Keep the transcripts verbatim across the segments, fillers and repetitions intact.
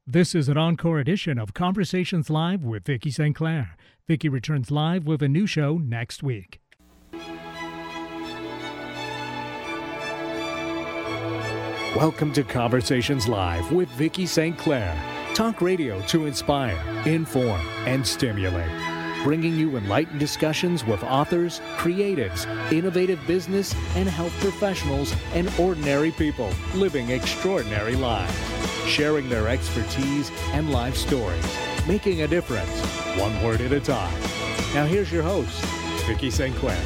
This is an encore edition of Conversations Live with Vicki Saint Clair. Vicki returns live with a new show next week. Welcome to Conversations Live with Vicki Saint Clair. Talk radio to inspire, inform, and stimulate. Bringing you enlightened discussions with authors, creatives, innovative business and health professionals, and ordinary people living extraordinary lives. Sharing their expertise and life stories, making a difference, one word at a time. Now here's your host, Vicki Saint Clair.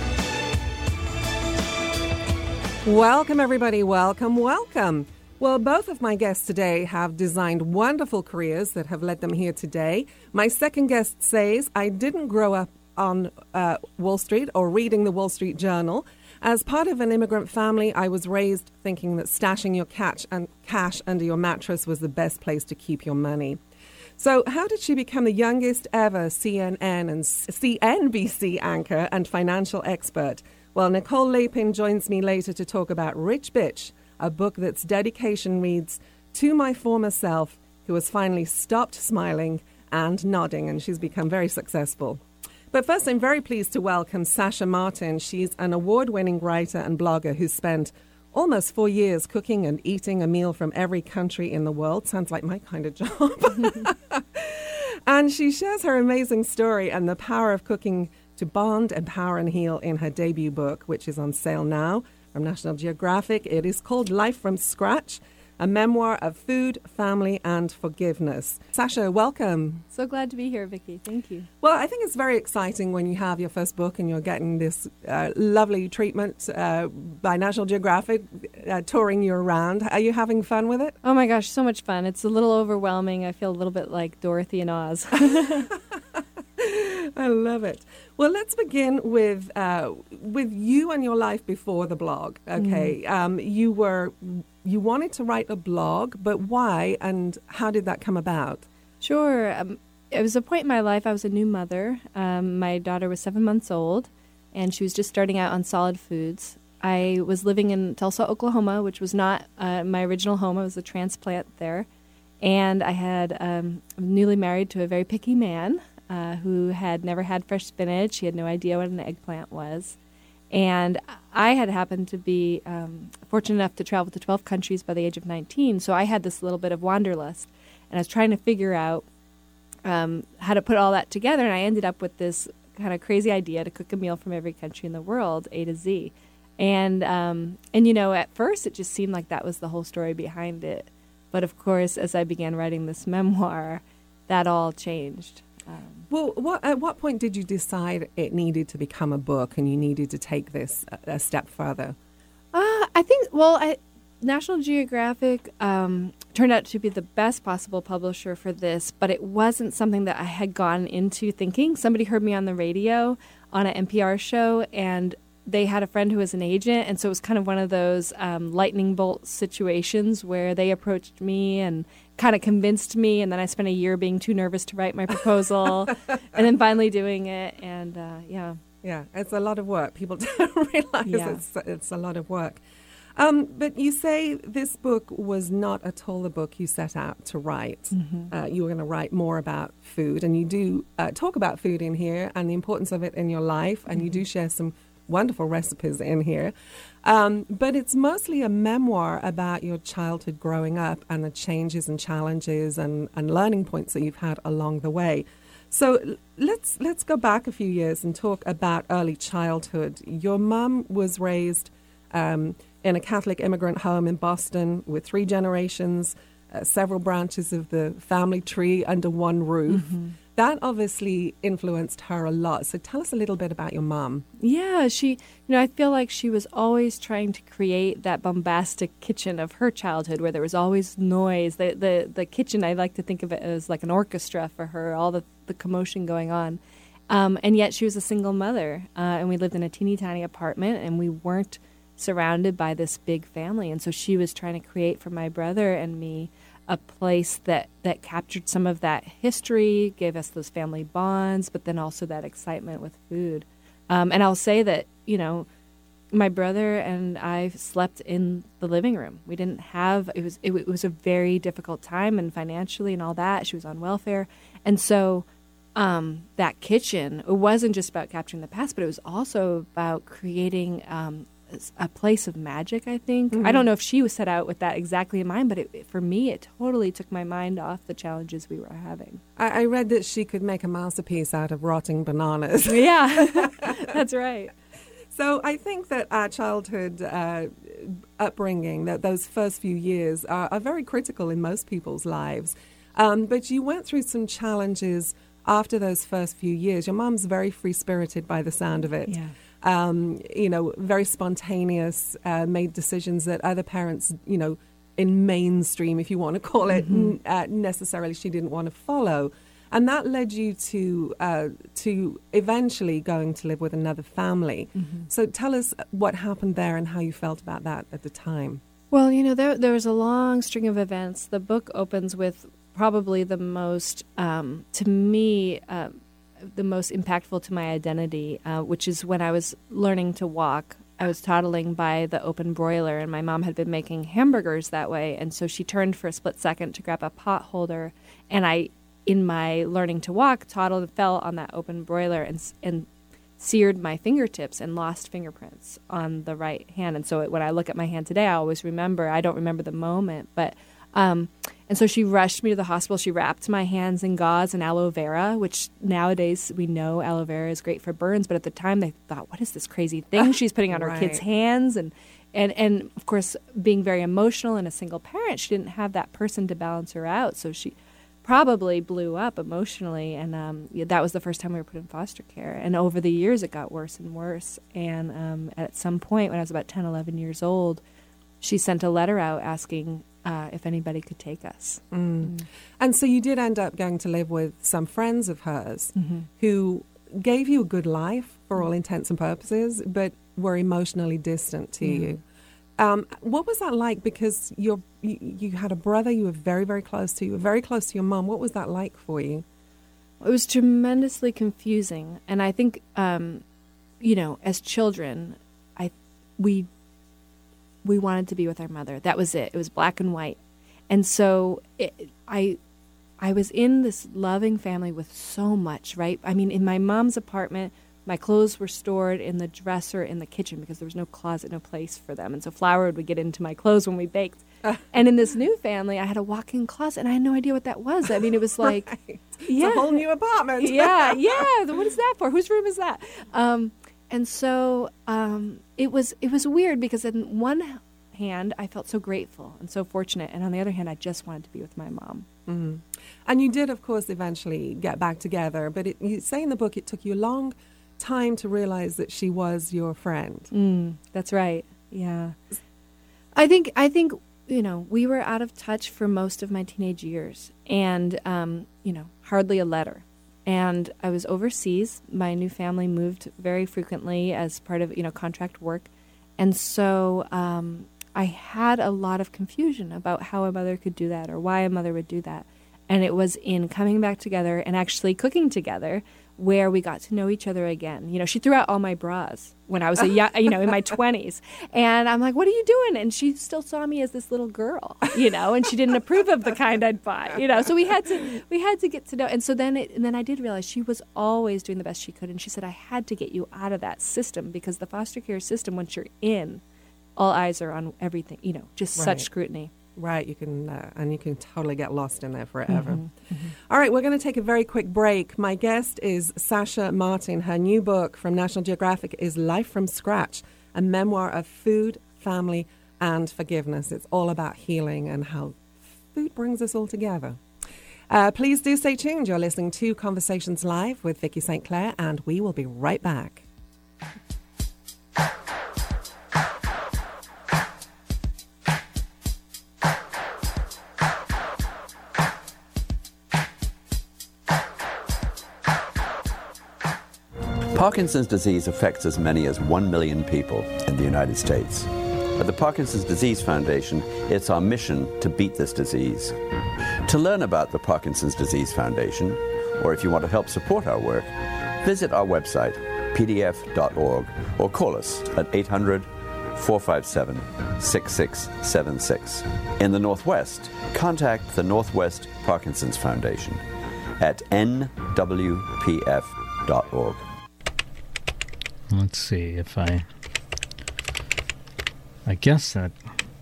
Welcome, everybody. Welcome, welcome. Well, both of my guests today have designed wonderful careers that have led them here today. My second guest says, I didn't grow up on uh, Wall Street or reading the Wall Street Journal. As part of an immigrant family, I was raised thinking that stashing your cash, and cash under your mattress was the best place to keep your money. So how did she become the youngest ever C N N and C N B C anchor and financial expert? Well, Nicole Lapin joins me later to talk about Rich Bitch, a book that's dedication reads, to my former self, who has finally stopped smiling and nodding, and she's become very successful. But first, I'm very pleased to welcome Sasha Martin. She's an award-winning writer and blogger who spent almost four years cooking and eating a meal from every country in the world. Sounds like my kind of job. And she shares her amazing story and the power of cooking to bond, empower, and heal in her debut book, which is on sale now from National Geographic. It is called Life from Scratch, a memoir of food, family, and forgiveness. Sasha, welcome. So glad to be here, Vicki. Thank you. Well, I think it's very exciting when you have your first book and you're getting this uh, lovely treatment uh, by National Geographic, uh, touring you around. Are you having fun with it? Oh my gosh, so much fun. It's a little overwhelming. I feel a little bit like Dorothy in Oz. I love it. Well, let's begin with uh, with you and your life before the blog. Okay, mm. um, you were you wanted to write a blog, but why and how did that come about? Sure. Um, it was a point in my life. I was a new mother. Um, my daughter was seven months old, and she was just starting out on solid foods. I was living in Tulsa, Oklahoma, which was not uh, my original home. I was a transplant there, and I had um, newly married to a very picky man. Uh, who had never had fresh spinach. He had no idea what an eggplant was. And I had happened to be um, fortunate enough to travel to twelve countries by the age of nineteen, so I had this little bit of wanderlust. And I was trying to figure out um, how to put all that together, and I ended up with this kind of crazy idea to cook a meal from every country in the world, A to Z. And, um, and you know, at first it just seemed like that was the whole story behind it. But, of course, as I began writing this memoir, that all changed. Um, well, what, at what point did you decide it needed to become a book and you needed to take this a, a step further? Uh, I think, well, I, National Geographic um, turned out to be the best possible publisher for this, but it wasn't something that I had gone into thinking. Somebody heard me on the radio on an N P R show, and they had a friend who was an agent, and so it was kind of one of those um, lightning bolt situations where they approached me and kind of convinced me, and then I spent a year being too nervous to write my proposal, and then finally doing it, and uh, yeah. Yeah, it's a lot of work. People don't realize yeah. it's, it's a lot of work. Um, but you say this book was not at all the book you set out to write. Mm-hmm. Uh, you were going to write more about food, and you do uh, talk about food in here and the importance of it in your life, and mm-hmm. you do share some wonderful recipes in here. Um, but it's mostly a memoir about your childhood growing up and the changes and challenges and, and learning points that you've had along the way. So let's let's go back a few years and talk about early childhood. Your mum was raised um, in a Catholic immigrant home in Boston with three generations, uh, several branches of the family tree under one roof. Mm-hmm. That obviously influenced her a lot. So tell us a little bit about your mom. Yeah, she, you know, I feel like she was always trying to create that bombastic kitchen of her childhood where there was always noise. The the, the kitchen, I like to think of it as like an orchestra for her, all the, the commotion going on. Um, and yet she was a single mother, uh, and we lived in a teeny tiny apartment, and we weren't surrounded by this big family. And so she was trying to create for my brother and me a place that, that captured some of that history, gave us those family bonds, but then also that excitement with food. Um, and I'll say that, you know, my brother and I slept in the living room. We didn't have, it was, it, it was a very difficult time, and financially and all that. She was on welfare. And so um, that kitchen, it wasn't just about capturing the past, but it was also about creating um, a place of magic, I think. Mm-hmm. I don't know if she was set out with that exactly in mind, but it, for me, it totally took my mind off the challenges we were having. I, I read that she could make a masterpiece out of rotting bananas. Yeah, that's right. So I think that our childhood uh, upbringing, that those first few years are, are very critical in most people's lives. Um, but you went through some challenges after those first few years. Your mom's very free-spirited by the sound of it. Yeah. Um, you know, very spontaneous, uh, made decisions that other parents, you know, in mainstream, if you want to call it, mm-hmm. n- uh, necessarily she didn't want to follow. And that led you to uh, to eventually going to live with another family. Mm-hmm. So tell us what happened there and how you felt about that at the time. Well, you know, there there was a long string of events. The book opens with probably the most, um, to me, uh, the most impactful to my identity, uh, which is when I was learning to walk. I was toddling by the open broiler, and my mom had been making hamburgers that way. And so she turned for a split second to grab a pot holder, and I, in my learning to walk, toddled and fell on that open broiler and and seared my fingertips and lost fingerprints on the right hand. And so it, when I look at my hand today, I always remember. I don't remember the moment, but um, and so she rushed me to the hospital. She wrapped my hands in gauze and aloe vera, which nowadays we know aloe vera is great for burns, but at the time they thought, what is this crazy thing she's putting on her right. kids' hands? And And, and of course, being very emotional and a single parent, she didn't have that person to balance her out. So she probably blew up emotionally. And um, yeah, that was the first time we were put in foster care. And over the years, it got worse and worse. And um, at some point, when I was about ten, eleven years old, she sent a letter out asking uh, if anybody could take us. Mm. Mm. And so you did end up going to live with some friends of hers mm-hmm. who gave you a good life for all intents and purposes, but were emotionally distant to mm. you. Um, what was that like? Because you're, you you had a brother you were very, very close to. You were very close to your mom. What was that like for you? It was tremendously confusing. And I think, um, you know, as children, I we we wanted to be with our mother. That was it. It was black and white. And so it, I I was in this loving family with so much, right? I mean, in my mom's apartment, my clothes were stored in the dresser in the kitchen because there was no closet, no place for them. And so flour would get into my clothes when we baked. Uh, and in this new family, I had a walk-in closet, and I had no idea what that was. I mean, it was like... right. yeah, it's a whole new apartment. yeah, yeah. What is that for? Whose room is that? Um, and so um, it was it was weird because on one hand, I felt so grateful and so fortunate. And on the other hand, I just wanted to be with my mom. Mm-hmm. And you did, of course, eventually get back together. But it, you say in the book it took you a long time to realize that she was your friend. Mm, that's right. Yeah. I think, I think, you know, we were out of touch for most of my teenage years, and, um, you know, hardly a letter. And I was overseas. My new family moved very frequently as part of, you know, contract work. And so um, I had a lot of confusion about how a mother could do that or why a mother would do that. And it was in coming back together and actually cooking together where we got to know each other again. You know, she threw out all my bras when I was a young, you know, in my twenties. And I'm like, what are you doing? And she still saw me as this little girl, you know, and she didn't approve of the kind I'd buy, you know. So we had to we had to get to know. And so then it, and then I did realize she was always doing the best she could. And she said, I had to get you out of that system because the foster care system, once you're in, all eyes are on everything, you know, just right. such scrutiny. Right, you can, uh, and you can totally get lost in there forever. Mm-hmm, mm-hmm. All right, we're going to take a very quick break. My guest is Sasha Martin. Her new book from National Geographic is Life from Scratch, a memoir of food, family, and forgiveness. It's all about healing and how food brings us all together. Uh, please do stay tuned. You're listening to Conversations Live with Vicki Saint Clair, and we will be right back. Parkinson's disease affects as many as one million people in the United States. At the Parkinson's Disease Foundation, it's our mission to beat this disease. To learn about the Parkinson's Disease Foundation, or if you want to help support our work, visit our website, p d f dot org or call us at eight hundred, four five seven, six six seven six. In the Northwest, contact the Northwest Parkinson's Foundation at n w p f dot org. Let's see if I... I guess that...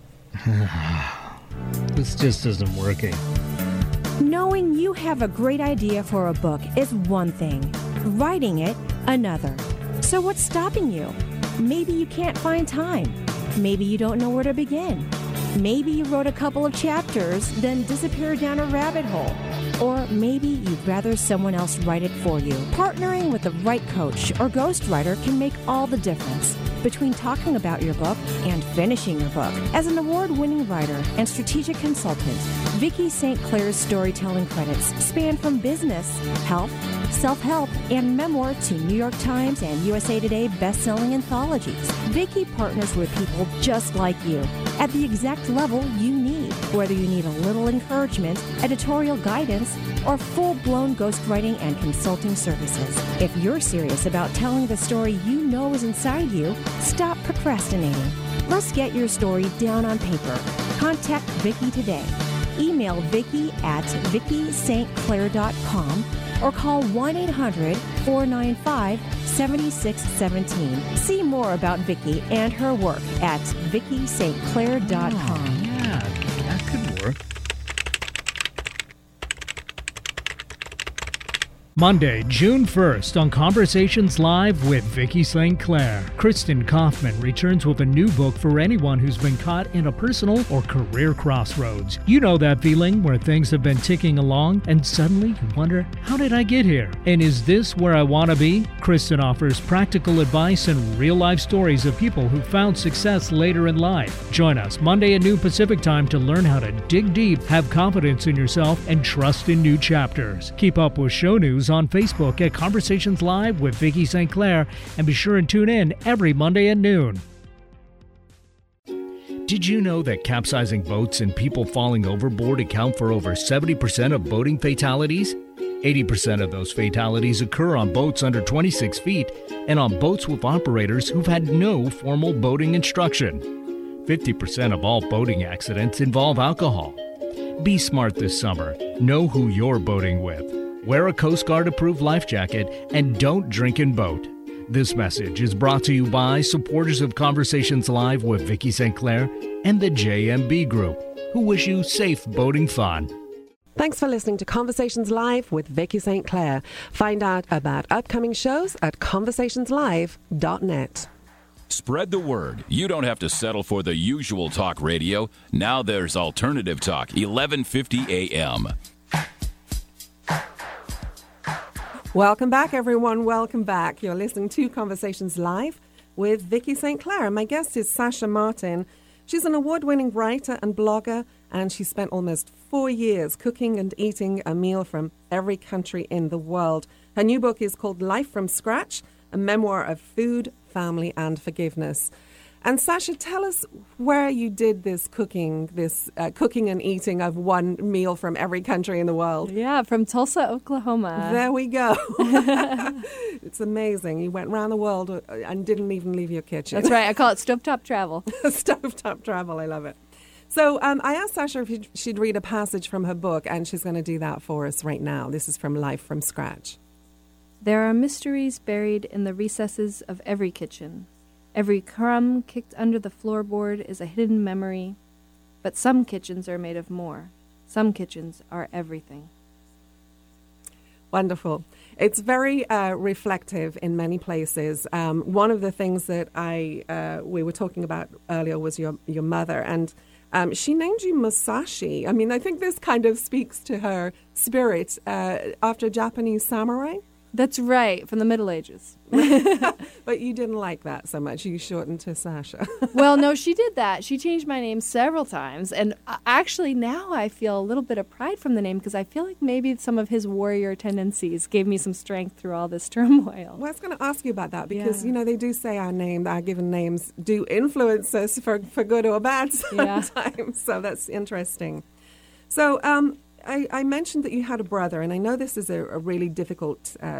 this just isn't working. Knowing you have a great idea for a book is one thing. Writing it, another. So what's stopping you? Maybe you can't find time. Maybe you don't know where to begin. Maybe you wrote a couple of chapters, then disappeared down a rabbit hole. Or maybe you'd rather someone else write it for you. Partnering with the right coach or ghostwriter can make all the difference between talking about your book and finishing your book. As an award-winning writer and strategic consultant, Vicki Saint Clair's storytelling credits span from business, health, self-help, and memoir to New York Times and U S A Today best-selling anthologies. Vicki partners with people just like you at the exact level you need, whether you need a little encouragement, editorial guidance, or full-blown ghostwriting and consulting services. If you're serious about telling the story you know is inside you, stop procrastinating. Let's get your story down on paper. Contact Vicki today. Email Vicki at vicki st clair dot com or call one eight hundred, four nine five, seven six one seven. See more about Vicki and her work at vicki st clair dot com. Oh, yeah, that could work. Monday, June first, on Conversations Live with Vicki Saint Clair, Kristen Kaufman returns with a new book for anyone who's been caught in a personal or career crossroads. You know that feeling where things have been ticking along and suddenly you wonder, how did I get here? And is this where I want to be? Kristen offers practical advice and real-life stories of people who found success later in life. Join us Monday at noon Pacific Time to learn how to dig deep, have confidence in yourself, and trust in new chapters. Keep up with show news on Facebook at Conversations Live with Vicki Saint Clair, and be sure and tune in every Monday at noon. Did you know that capsizing boats and people falling overboard account for over seventy percent of boating fatalities? eighty percent of those fatalities occur on boats under twenty-six feet and on boats with operators who've had no formal boating instruction. fifty percent of all boating accidents involve alcohol. Be smart this summer. Know who you're boating with. Wear a Coast Guard-approved life jacket and don't drink and boat. This message is brought to you by supporters of Conversations Live with Vicki Saint Clair and the J M B Group, who wish you safe boating fun. Thanks for listening to Conversations Live with Vicki Saint Clair. Find out about upcoming shows at conversations live dot net. Spread the word. You don't have to settle for the usual talk radio. Now there's Alternative Talk, eleven fifty A M. Welcome back, everyone. Welcome back. You're listening to Conversations Live with Vicki Saint Clair. My guest is Sasha Martin. She's an award-winning writer and blogger, and she spent almost four years cooking and eating a meal from every country in the world. Her new book is called Life from Scratch, a memoir of food, family, and forgiveness. And Sasha, tell us where you did this cooking, this uh, cooking and eating of one meal from every country in the world. Yeah, from Tulsa, Oklahoma. There we go. It's amazing. You went around the world and didn't even leave your kitchen. That's right. I call it stovetop travel. Stovetop travel. I love it. So um, I asked Sasha if she'd read a passage from her book, and she's going to do that for us right now. This is from Life from Scratch. There are mysteries buried in the recesses of every kitchen. Every crumb kicked under the floorboard is a hidden memory, but some kitchens are made of more. Some kitchens are everything. Wonderful. It's very uh, reflective in many places. Um, one of the things that I uh, we were talking about earlier was your your mother, and um, she named you Musashi. I mean, I think this kind of speaks to her spirit uh, after Japanese samurai. That's right, from the Middle Ages. But you didn't like that so much. You shortened to Sasha. Well, no, she did that. She changed my name several times. And uh, actually now I feel a little bit of pride from the name because I feel like maybe some of his warrior tendencies gave me some strength through all this turmoil. Well, I was going to ask you about that because, Yeah. you know, they do say our name, our given names do influence us for, for good or bad sometimes. Yeah. So that's interesting. So, um, I, I mentioned that you had a brother, and I know this is a, a really difficult uh,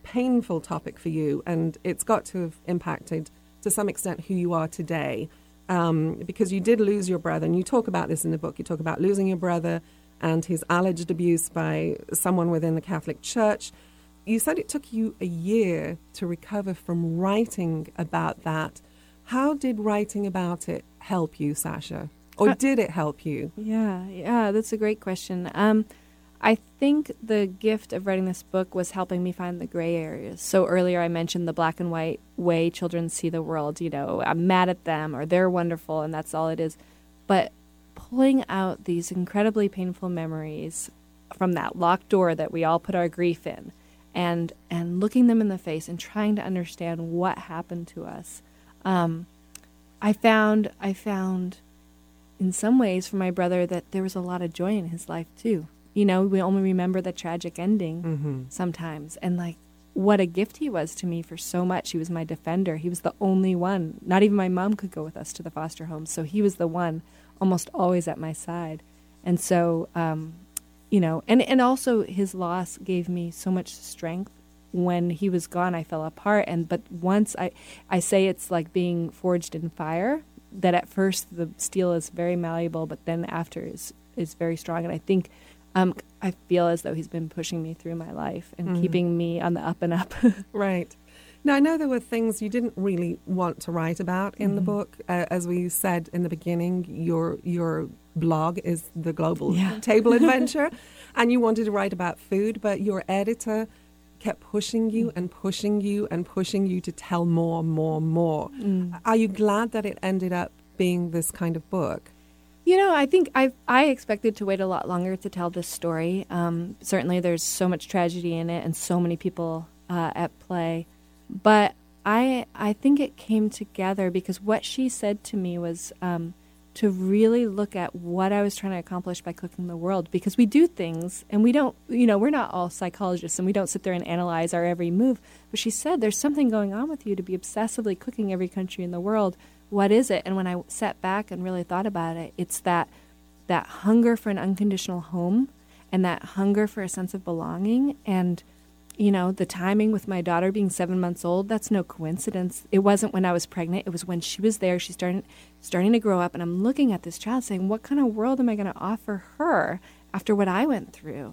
painful topic for you, and it's got to have impacted to some extent who you are today, um, because you did lose your brother, and you talk about this in the book. You talk about losing your brother and his alleged abuse by someone within the Catholic Church. You said it took you a year to recover from writing about that. How did writing about it help you, Sasha? Or uh, did it help you? Yeah, yeah, that's a great question. Um, I think the gift of writing this book was helping me find the gray areas. So earlier I mentioned the black and white way children see the world. You know, I'm mad at them or they're wonderful and that's all it is. But pulling out these incredibly painful memories from that locked door that we all put our grief in and and looking them in the face and trying to understand what happened to us. Um, I found I found in some ways for my brother that there was a lot of joy in his life too. You know, we only remember the tragic ending mm-hmm. sometimes. And like, what a gift he was to me for so much. He was my defender. He was the only one. Not even my mom could go with us to the foster home. So he was the one almost always at my side. And so, um, you know, and, and also his loss gave me so much strength. When he was gone, I fell apart. And but once I, I say it's like being forged in fire, that at first the steel is very malleable, but then after is, is very strong. And I think Um, I feel as though he's been pushing me through my life and mm. keeping me on the up and up. Right. Now, I know there were things you didn't really want to write about in mm. the book. Uh, as we said in the beginning, your your blog is the Global yeah. Table Adventure, and you wanted to write about food, but your editor kept pushing you and pushing you and pushing you to tell more, more, more. Mm. Are you glad that it ended up being this kind of book? You know, I think I I expected to wait a lot longer to tell this story. Um, certainly there's so much tragedy in it and so many people uh, at play. But I I think it came together because what she said to me was um, to really look at what I was trying to accomplish by cooking the world. Because we do things and we don't, you know, we're not all psychologists and we don't sit there and analyze our every move. But she said there's something going on with you to be obsessively cooking every country in the world. What is it? And when I sat back and really thought about it, it's that that hunger for an unconditional home and that hunger for a sense of belonging. And, you know, the timing with my daughter being seven months old, that's no coincidence. It wasn't when I was pregnant. It was when she was there. She's starting, starting to grow up. And I'm looking at this child saying, what kind of world am I going to offer her after what I went through?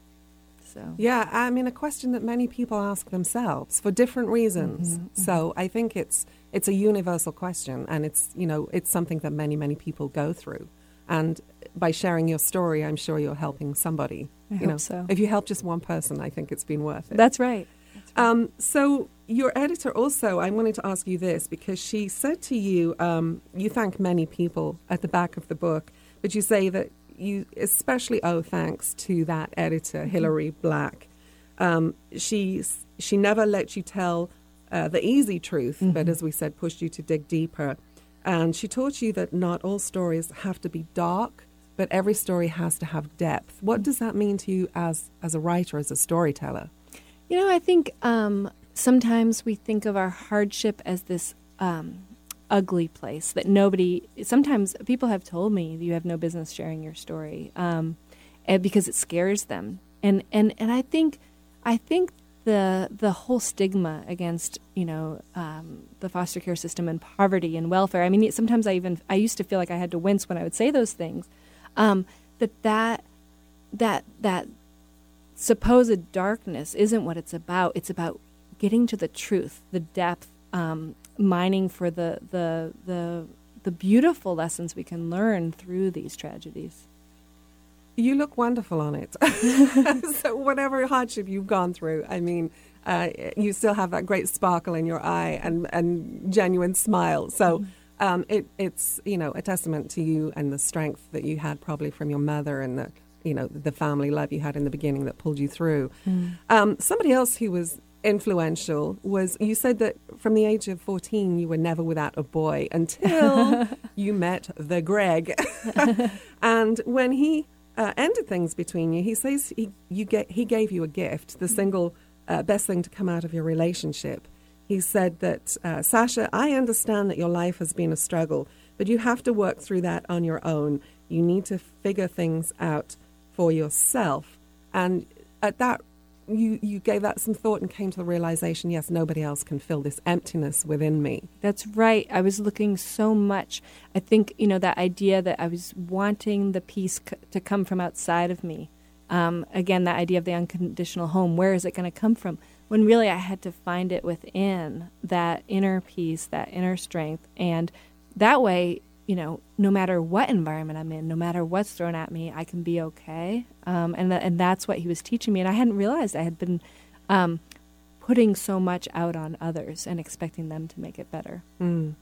So. Yeah, I mean, a question that many people ask themselves for different reasons. Mm-hmm, so mm-hmm. I think it's it's a universal question, and it's, you know, it's something that many, many people go through. And by sharing your story, I'm sure you're helping somebody. I you hope know, so. If you help just one person, I think it's been worth it. That's right. That's right. Um, so your editor also, I wanted to ask you this, because she said to you, um, you thank many people at the back of the book, but you say that you especially owe thanks to that editor, mm-hmm. Hilary Black. Um, she, she never let you tell uh, the easy truth, mm-hmm. but as we said, pushed you to dig deeper. And she taught you that not all stories have to be dark, but every story has to have depth. What does that mean to you as, as a writer, as a storyteller? You know, I think um, sometimes we think of our hardship as this um, ugly place that nobody, sometimes people have told me you have no business sharing your story um, and because it scares them. And, and, and I think, I think the the whole stigma against, you know, um, the foster care system and poverty and welfare. I mean, sometimes I even, I used to feel like I had to wince when I would say those things. Um, that that that that supposed darkness isn't what it's about. It's about getting to the truth, the depth, um, mining for the the the the beautiful lessons we can learn through these tragedies. You look wonderful on it. So whatever hardship you've gone through, I mean, uh, you still have that great sparkle in your eye and, and genuine smile. So mm-hmm. um, it, it's, you know, a testament to you and the strength that you had probably from your mother and the, you know, the family love you had in the beginning that pulled you through. Mm. Um, somebody else who was influential was, you said that from the age of fourteen, you were never without a boy until you met the Greg. And when he Uh, ended things between you, he says he you get he gave you a gift, the single uh, best thing to come out of your relationship. He said that, uh, Sasha, I understand that your life has been a struggle, but you have to work through that on your own. You need to figure things out for yourself. And at that you, you gave that some thought and came to the realization, yes, nobody else can fill this emptiness within me. That's right. I was looking so much. I think, you know, that idea that I was wanting the peace c- to come from outside of me. Um, again, that idea of the unconditional home, where is it going to come from? When really I had to find it within, that inner peace, that inner strength. And that way, you know, no matter what environment I'm in, no matter what's thrown at me, I can be okay. Um, and, th- and that's what he was teaching me. And I hadn't realized I had been um, putting so much out on others and expecting them to make it better. Mm.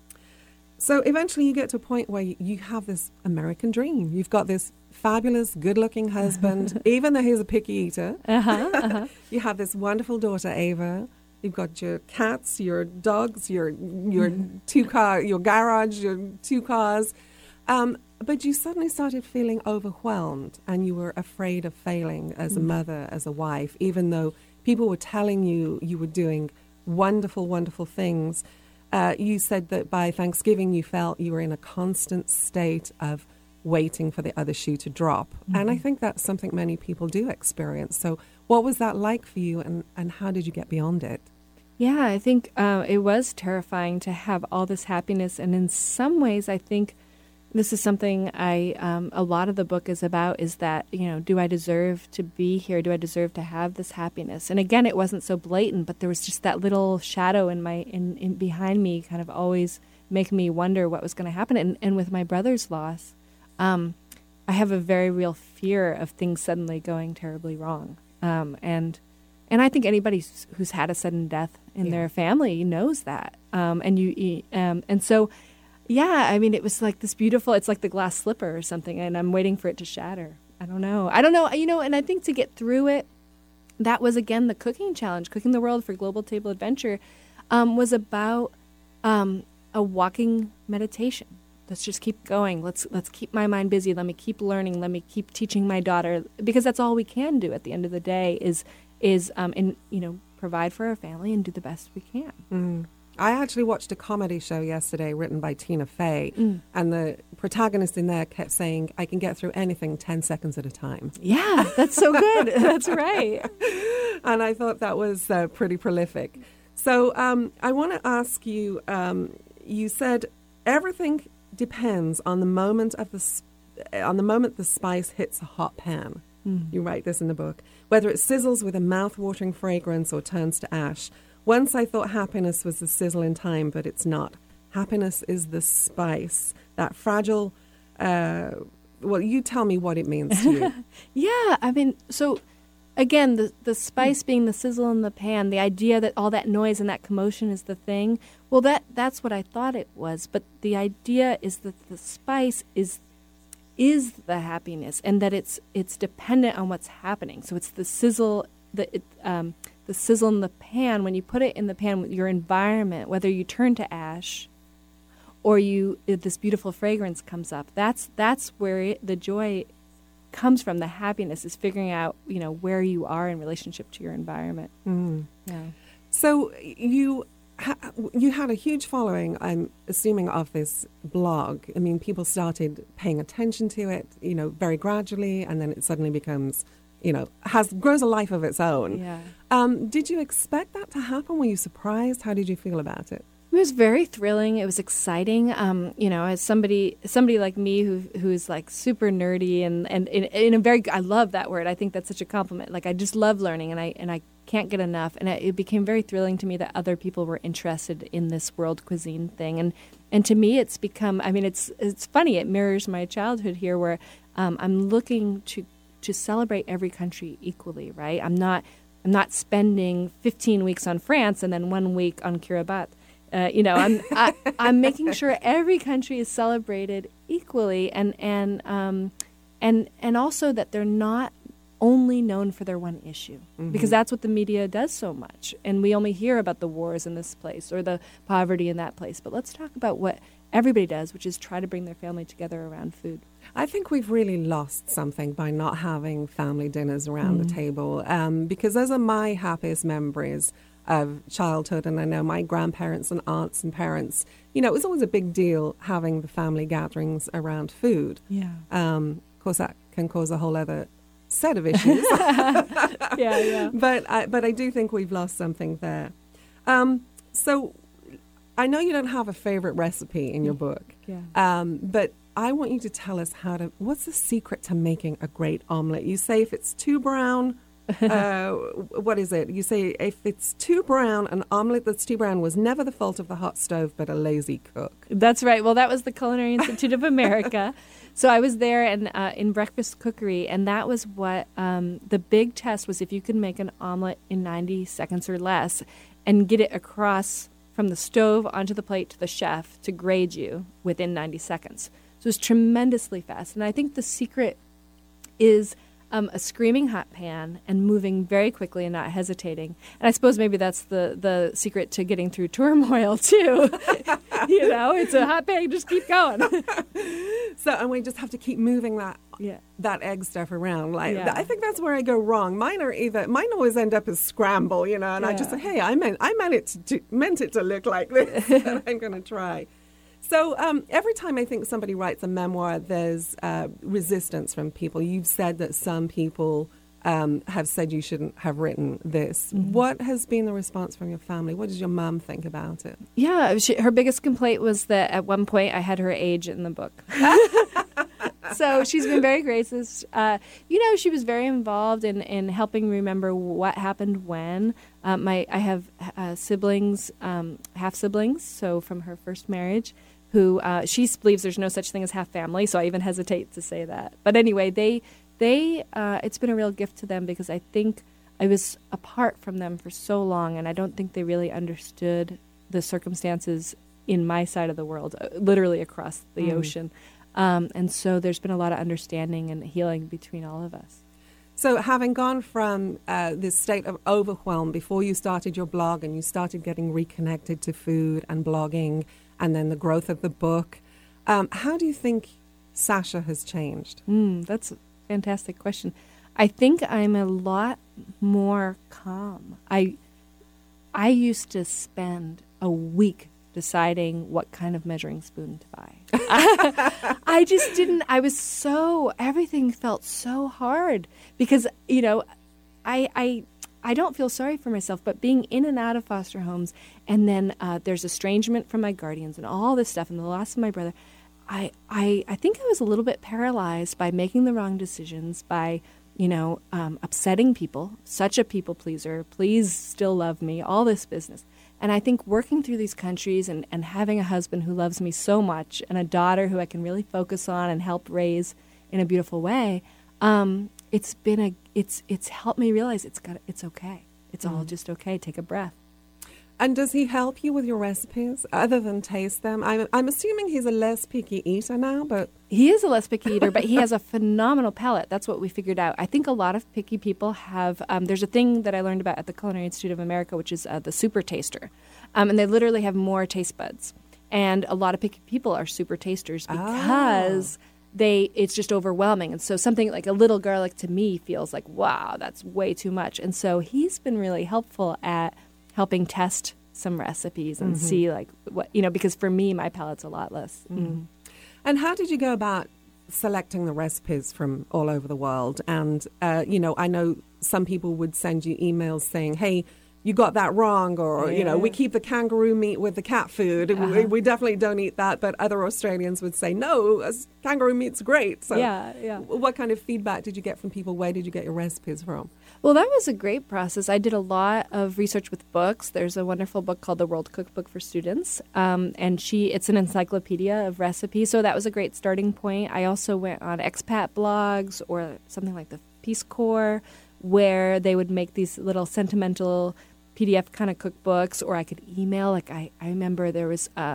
So eventually you get to a point where you, you have this American dream. You've got this fabulous, good-looking husband, even though he's a picky eater. Uh-huh, uh-huh. You have this wonderful daughter, Ava. You've got your cats, your dogs, your your two car, your garage, your two cars. Um, but you suddenly started feeling overwhelmed, and you were afraid of failing as a mother, as a wife, even though people were telling you you were doing wonderful, wonderful things. Uh, you said that by Thanksgiving you felt you were in a constant state of waiting for the other shoe to drop. Mm-hmm. And I think that's something many people do experience. So what was that like for you, and, and how did you get beyond it? Yeah, I think uh, it was terrifying to have all this happiness. And in some ways, I think this is something I, um, a lot of the book is about, is that, you know, do I deserve to be here? Do I deserve to have this happiness? And again, it wasn't so blatant, but there was just that little shadow in my, in, in behind me, kind of always making me wonder what was going to happen. And, and with my brother's loss, um, I have a very real fear of things suddenly going terribly wrong. Um, and, and I think anybody who's, who's had a sudden death in yeah. their family knows that. Um, and you, you um, and so, yeah, I mean, it was like this beautiful, it's like the glass slipper or something, and I'm waiting for it to shatter. I don't know. I don't know, you know, and I think to get through it, that was, again, the cooking challenge. Cooking the World for Global Table Adventure um, was about um, a walking meditation. Let's just keep going. Let's let's keep my mind busy. Let me keep learning. Let me keep teaching my daughter, because that's all we can do at the end of the day is, is um, in, you know, provide for our family and do the best we can. Mm. I actually watched a comedy show yesterday written by Tina Fey, mm. and the protagonist in there kept saying, I can get through anything ten seconds at a time. Yeah, that's so good. That's right. And I thought that was uh, pretty prolific. So um, I want to ask you, um, you said everything depends on the moment of the sp- on the moment the spice hits a hot pan. Mm. You write this in the book. Whether it sizzles with a mouth-watering fragrance or turns to ash. Once I thought happiness was the sizzle in time, but it's not. Happiness is the spice, that fragile, uh, well, you tell me what it means to you. Yeah, I mean, so again, the, the spice being the sizzle in the pan, the idea that all that noise and that commotion is the thing, well, that that's what I thought it was. But the idea is that the spice is is the happiness, and that it's it's dependent on what's happening. So it's the sizzle, the it, um, the sizzle in the pan. When you put it in the pan with your environment, whether you turn to ash or you this beautiful fragrance comes up, that's that's where it, the joy comes from. The happiness is figuring out, you know, where you are in relationship to your environment. Mm. Yeah. So you ha- you had a huge following, I'm assuming, of this blog. I mean, people started paying attention to it, you know, very gradually, and then it suddenly becomes, you know, has grows a life of its own. Yeah. Um, did you expect that to happen? Were you surprised? How did you feel about it? It was very thrilling. It was exciting. Um, you know, as somebody somebody like me who who's like super nerdy and, and in, in a very, I love that word. I think that's such a compliment. Like, I just love learning, and I and I can't get enough. And it, it became very thrilling to me that other people were interested in this world cuisine thing. And and to me, it's become, I mean, it's it's funny. It mirrors my childhood here, where um, I'm looking to to celebrate every country equally. Right? I'm not I'm not spending fifteen weeks on France and then one week on Kiribat. Uh, you know, I'm I, I'm making sure every country is celebrated equally, and and um, and and also that they're not only known for their one issue, mm-hmm. because that's what the media does so much, and we only hear about the wars in this place or the poverty in that place. But let's talk about what everybody does, which is try to bring their family together around food. I think we've really lost something by not having family dinners around mm. the table, um, because those are my happiest memories of childhood. And I know my grandparents and aunts and parents, you know, it was always a big deal having the family gatherings around food. Yeah. Um, of course, that can cause a whole other set of issues. yeah, yeah. But I, but I do think we've lost something there. Um, so I know you don't have a favorite recipe in your book. Yeah. Um, but I want you to tell us how to. What's the secret to making a great omelet? You say if it's too brown. uh, what is it? You say if it's too brown, an omelet that's too brown was never the fault of the hot stove, but a lazy cook. That's right. Well, that was the Culinary Institute of America. So I was there and uh, in breakfast cookery, and that was what um, the big test was: if you could make an omelet in ninety seconds or less, and get it across from the stove onto the plate to the chef to grade you within ninety seconds. So it was tremendously fast, and I think the secret is. Um, a screaming hot pan and moving very quickly and not hesitating. And I suppose maybe that's the, the secret to getting through turmoil, too. You know, it's a hot pan, just keep going. So, and we just have to keep moving that yeah. that egg stuff around. Like, Yeah. I think that's where I go wrong. Mine are either, mine always end up as scramble, you know, and I just say, Yeah. hey, I meant, I meant it to, to meant it to look like this, and I'm going to try. So um, every time I think somebody writes a memoir, there's uh, resistance from people. You've said that some people um, have said you shouldn't have written this. Mm-hmm. What has been the response from your family? What does your mom think about it? Yeah, she, her biggest complaint was that at one point I had her age in the book. So she's been very gracious. Uh, you know, she was very involved in, in helping remember what happened when. Uh, my I have uh, siblings, um, half siblings, so from her first marriage, who uh, she believes there's no such thing as half family. So I even hesitate to say that. But anyway, they they uh, it's been a real gift to them because I think I was apart from them for so long, and I don't think they really understood the circumstances in my side of the world, uh, literally across the mm. ocean. Um, and so there's been a lot of understanding and healing between all of us. So having gone from uh, this state of overwhelm before you started your blog and you started getting reconnected to food and blogging and then the growth of the book, um, how do you think Sasha has changed? Mm, that's a fantastic question. I think I'm a lot more calm. I I used to spend a week deciding what kind of measuring spoon to buy. I, I just didn't, I was so, everything felt so hard because, you know, I, I, I don't feel sorry for myself, but being in and out of foster homes and then uh, there's estrangement from my guardians and all this stuff and the loss of my brother, I, I, I think I was a little bit paralyzed by making the wrong decisions, by, you know, um, upsetting people, such a people pleaser, please still love me, all this business. And I think working through these countries and, and having a husband who loves me so much and a daughter who I can really focus on and help raise in a beautiful way, um, it's been a it's it's helped me realize it's got it's okay. It's mm. all just okay. Take a breath. And does he help you with your recipes other than taste them? I'm, I'm assuming he's a less picky eater now, but... He is a less picky eater, but he has a phenomenal palate. That's what we figured out. I think a lot of picky people have... Um, there's a thing that I learned about at the Culinary Institute of America, which is uh, the super taster. Um, and they literally have more taste buds. And a lot of picky people are super tasters because... Oh. They it's just overwhelming. And so something like a little garlic to me feels like, wow, that's way too much. And so he's been really helpful at helping test some recipes and mm-hmm. see like what, you know, because for me, my palate's a lot less. Mm-hmm. Mm. And how did you go about selecting the recipes from all over the world? And, uh, you know, I know some people would send you emails saying, hey, you got that wrong, or, yeah. you know, we keep the kangaroo meat with the cat food. Uh-huh. We, we definitely don't eat that. But other Australians would say, no, kangaroo meat's great. So yeah, yeah. what kind of feedback did you get from people? Where did you get your recipes from? Well, that was a great process. I did a lot of research with books. There's a wonderful book called The World Cookbook for Students. Um, and she it's an encyclopedia of recipes. So that was a great starting point. I also went on expat blogs or something like the Peace Corps, where they would make these little sentimental P D F kind of cookbooks, or I could email. Like I, I remember there was uh,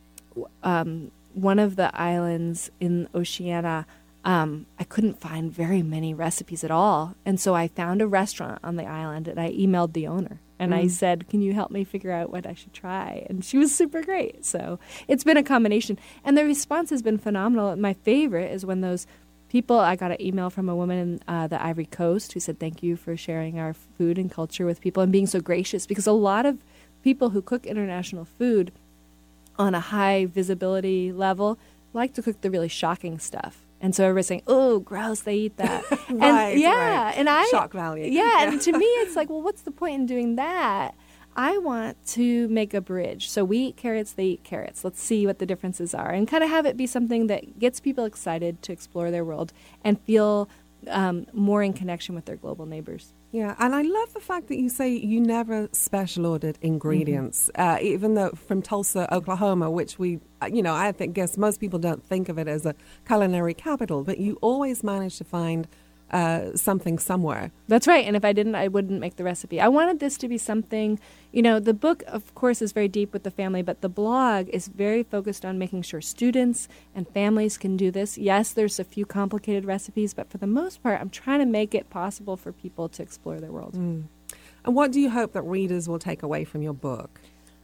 um, one of the islands in Oceania. Um, I couldn't find very many recipes at all. And so I found a restaurant on the island and I emailed the owner and mm. I said, can you help me figure out what I should try? And she was super great. So it's been a combination. And the response has been phenomenal. My favorite is when those people, I got an email from a woman in uh, the Ivory Coast who said, thank you for sharing our food and culture with people and being so gracious, because a lot of people who cook international food on a high visibility level like to cook the really shocking stuff. And so everybody's saying, oh, gross, they eat that. and right, yeah, right. and I shock value. Yeah, and to me it's like, well, what's the point in doing that? I want to make a bridge. So we eat carrots, they eat carrots. Let's see what the differences are and kind of have it be something that gets people excited to explore their world and feel um, more in connection with their global neighbors. Yeah, and I love the fact that you say you never special ordered ingredients, mm-hmm. uh, even though from Tulsa, Oklahoma, which we, you know, I think guess most people don't think of it as a culinary capital, but you always manage to find uh, something somewhere. That's right, and if I didn't, I wouldn't make the recipe. I wanted this to be something, you know, the book, of course, is very deep with the family, but the blog is very focused on making sure students and families can do this. Yes, there's a few complicated recipes, but for the most part, I'm trying to make it possible for people to explore their world. Mm. And what do you hope that readers will take away from your book?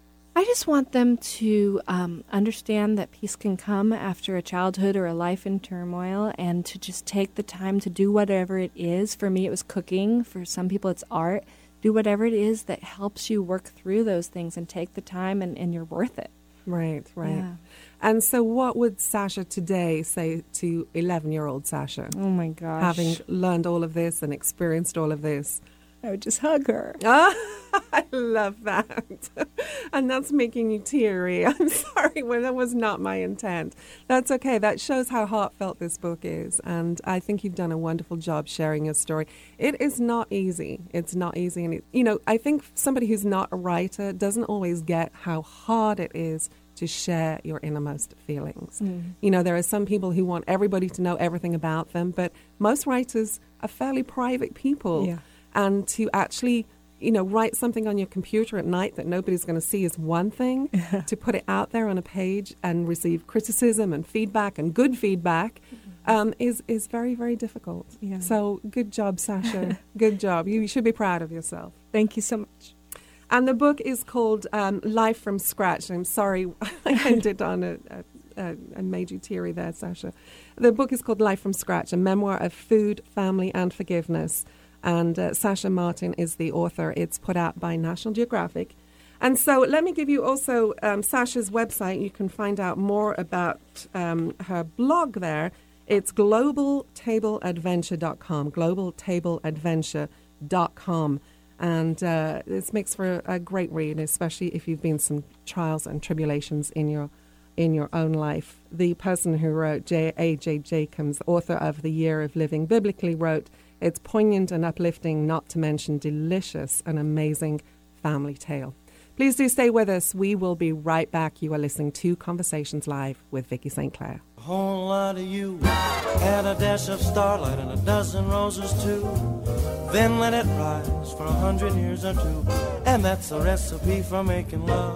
I just want them to um, understand that peace can come after a childhood or a life in turmoil, and to just take the time to do whatever it is. For me, it was cooking. For some people, it's art. Do whatever it is that helps you work through those things and take the time, and, and you're worth it. Right, right. Yeah. And so what would Sasha today say to eleven-year-old Sasha? Oh, my gosh. Having learned all of this and experienced all of this. I would just hug her. Ah, I love that. And that's making you teary. I'm sorry, well, that was not my intent. That's okay. That shows how heartfelt this book is. And I think you've done a wonderful job sharing your story. It is not easy. It's not easy. And, it, you know, I think somebody who's not a writer doesn't always get how hard it is to share your innermost feelings. Mm. You know, there are some people who want everybody to know everything about them, but most writers are fairly private people. Yeah. And to actually, you know, write something on your computer at night that nobody's going to see is one thing. To put it out there on a page and receive criticism and feedback and good feedback um, is, is very, very difficult. Yeah. So good job, Sasha. Good job. You should be proud of yourself. Thank you so much. And the book is called um, Life from Scratch. I'm sorry I ended on a, a, a, a made you teary there, Sasha. The book is called Life from Scratch, a memoir of food, family, and forgiveness. And uh, Sasha Martin is the author. It's put out by National Geographic. And so let me give you also um, Sasha's website. You can find out more about um, her blog there. It's global table adventure dot com, global table adventure dot com. And uh, this makes for a, a great read, especially if you've been some trials and tribulations in your in your own life. The person who wrote, J A J Jacobs, author of The Year of Living Biblically, wrote, "It's poignant and uplifting, not to mention delicious and amazing family tale." Please do stay with us. We will be right back. You are listening to Conversations Live with Vicki Saint Clair. A whole lot of you, add a dash of starlight and a dozen roses too. Then let it rise for a hundred years or two. And that's a recipe for making love.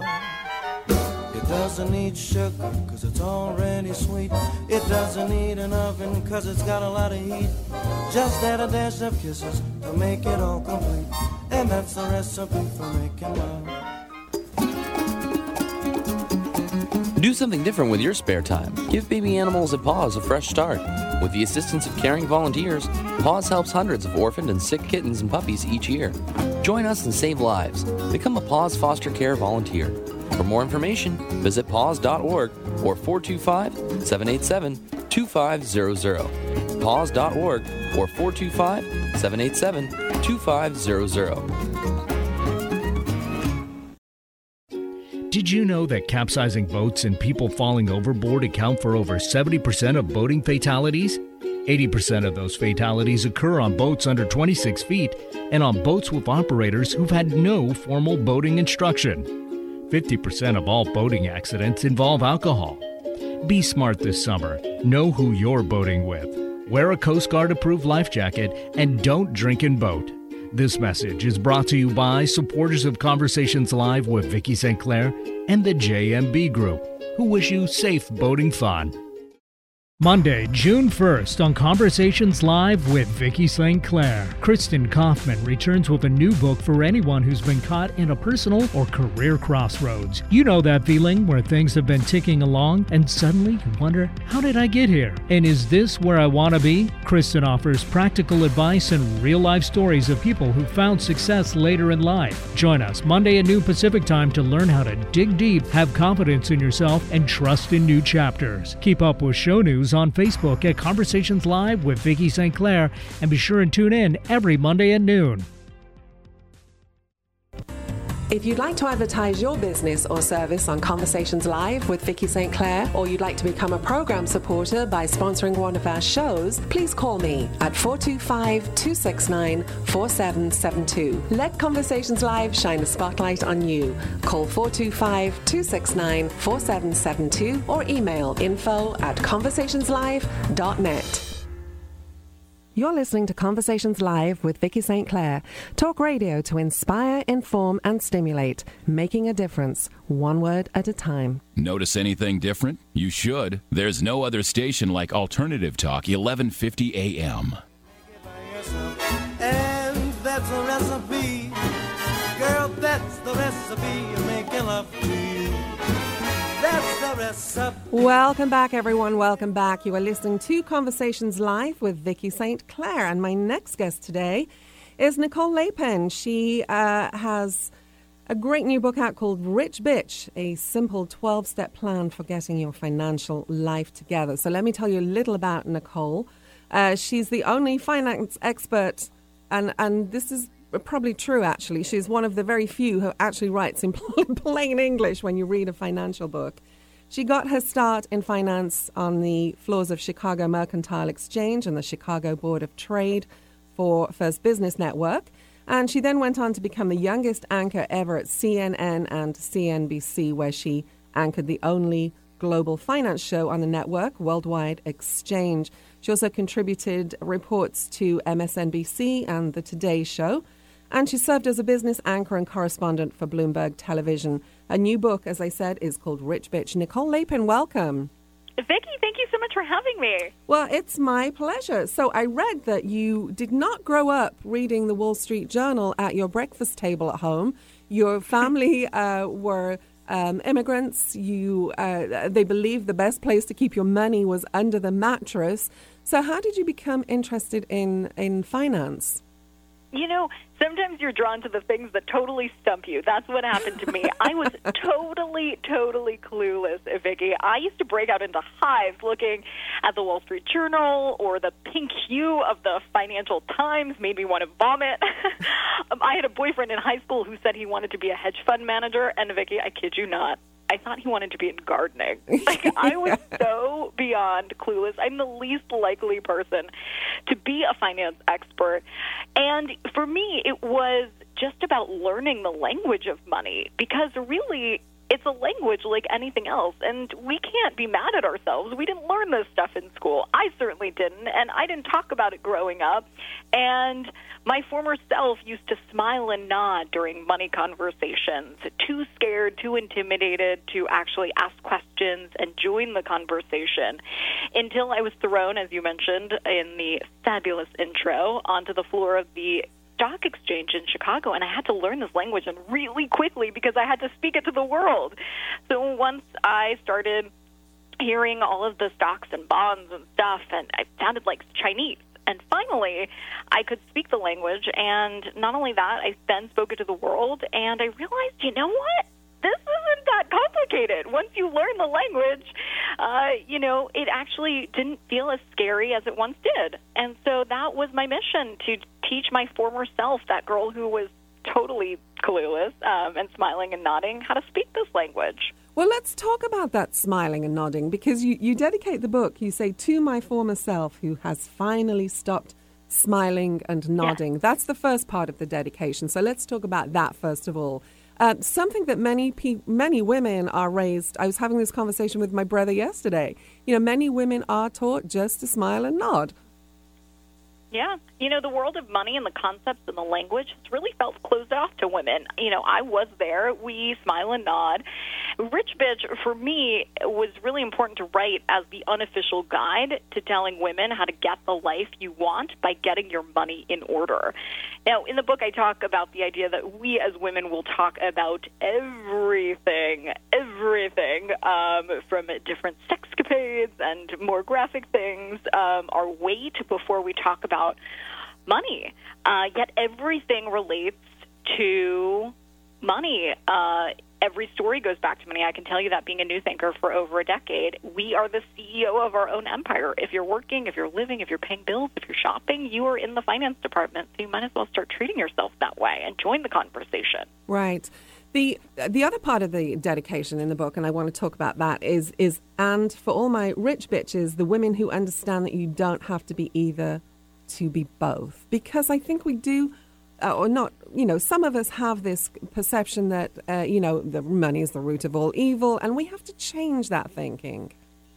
It doesn't need sugar, cause it's already sweet. It doesn't need an oven, cause it's got a lot of heat. Just add a dash of kisses to make it all complete. And that's a recipe for making love. Do something different with your spare time. Give baby animals at Paws a fresh start. With the assistance of caring volunteers, Paws helps hundreds of orphaned and sick kittens and puppies each year. Join us and save lives. Become a Paws foster care volunteer. For more information, visit paws dot org or four two five, seven eight seven, two five zero zero. paws dot org or four two five, seven eight seven, two five zero zero. Did you know that capsizing boats and people falling overboard account for over seventy percent of boating fatalities? eighty percent of those fatalities occur on boats under twenty-six feet and on boats with operators who've had no formal boating instruction. fifty percent of all boating accidents involve alcohol. Be smart this summer. Know who you're boating with. Wear a Coast Guard-approved life jacket and don't drink and boat. This message is brought to you by supporters of Conversations Live with Vicki Saint Clair and the J M B Group, who wish you safe boating fun. Monday, June first on Conversations Live with Vicki Saint Clair. Kristen Kaufman returns with a new book for anyone who's been caught in a personal or career crossroads. You know that feeling where things have been ticking along and suddenly you wonder, how did I get here? And is this where I want to be? Kristen offers practical advice and real-life stories of people who found success later in life. Join us Monday at noon Pacific Time to learn how to dig deep, have confidence in yourself, and trust in new chapters. Keep up with show news shows on Facebook at Conversations Live with Vicki Saint Clair, and be sure and tune in every Monday at noon. If you'd like to advertise your business or service on Conversations Live with Vicki Saint Clair, or you'd like to become a program supporter by sponsoring one of our shows, please call me at four two five, two six nine, four seven seven two. Let Conversations Live shine a spotlight on you. Call four two five, two six nine, four seven seven two or email info at conversationslive dot net. You're listening to Conversations Live with Vicki Saint Clair. Talk radio to inspire, inform, and stimulate. Making a difference, one word at a time. Notice anything different? You should. There's no other station like Alternative Talk, eleven fifty A M. And that's a recipe. Girl, that's the recipe of making love to you. That's the recipe. Welcome back, everyone. Welcome back. You are listening to Conversations Live with Vicki Saint Clair. And my next guest today is Nicole Lapin. She uh, has a great new book out called Rich Bitch, a simple twelve-step plan for getting your financial life together. So let me tell you a little about Nicole. Uh, she's the only finance expert, and, and this is probably true, actually. She's one of the very few who actually writes in plain English when you read a financial book. She got her start in finance on the floors of Chicago Mercantile Exchange and the Chicago Board of Trade for First Business Network. And she then went on to become the youngest anchor ever at C N N and C N B C, where she anchored the only global finance show on the network, Worldwide Exchange. She also contributed reports to M S N B C and The Today Show. And she served as a business anchor and correspondent for Bloomberg Television. A new book, as I said, is called Rich Bitch. Nicole Lapin, welcome. Vicki, thank you so much for having me. Well, it's my pleasure. So I read that you did not grow up reading the Wall Street Journal at your breakfast table at home. Your family uh, were um, immigrants. You, uh, they believed the best place to keep your money was under the mattress. So how did you become interested in, in finance? You know, sometimes you're drawn to the things that totally stump you. That's what happened to me. I was totally, totally clueless, Vicki. I used to break out into hives looking at the Wall Street Journal, or the pink hue of the Financial Times made me want to vomit. I had a boyfriend in high school who said he wanted to be a hedge fund manager, and Vicki, I kid you not, I thought he wanted to be in gardening. Like, I was so beyond clueless. I'm the least likely person to be a finance expert. And for me, it was just about learning the language of money, because really, it's a language like anything else, and we can't be mad at ourselves. We didn't learn this stuff in school. I certainly didn't, and I didn't talk about it growing up. And my former self used to smile and nod during money conversations, too scared, too intimidated to actually ask questions and join the conversation, until I was thrown, as you mentioned in the fabulous intro, onto the floor of the stock exchange in Chicago, and I had to learn this language, and really quickly, because I had to speak it to the world. So once I started hearing all of the stocks and bonds and stuff, and it sounded like Chinese. And finally, I could speak the language, and not only that, I then spoke it to the world, and I realized, you know what? This isn't that complicated. Once you learn the language, uh, you know, it actually didn't feel as scary as it once did. And so that was my mission, to teach my former self, that girl who was totally clueless um, and smiling and nodding, how to speak this language. Well, let's talk about that smiling and nodding, because you, you dedicate the book, you say, to my former self who has finally stopped smiling and nodding. Yeah. That's the first part of the dedication. So let's talk about that first of all. Uh, something that many pe- many women are raised. I was having this conversation with my brother yesterday. You know, many women are taught just to smile and nod. Yeah. You know, the world of money and the concepts and the language has really felt closed off to women. You know, I was there. We smile and nod. Rich Bitch, for me, was really important to write as the unofficial guide to telling women how to get the life you want by getting your money in order. Now, in the book, I talk about the idea that we as women will talk about everything, everything, um, from different sexcapades and more graphic things, um, our weight, before we talk about money. Uh, yet everything relates to money. Uh, every story goes back to money. I can tell you that being a news anchor for over a decade, we are the C E O of our own empire. If you're working, if you're living, if you're paying bills, if you're shopping, you are in the finance department. So you might as well start treating yourself that way and join the conversation. Right. The the other part of the dedication in the book, and I want to talk about that, is, is and for all my rich bitches, the women who understand that you don't have to be either to be both. Because I think we do... Uh, or not, you know, some of us have this perception that, uh, you know, the money is the root of all evil, and we have to change that thinking.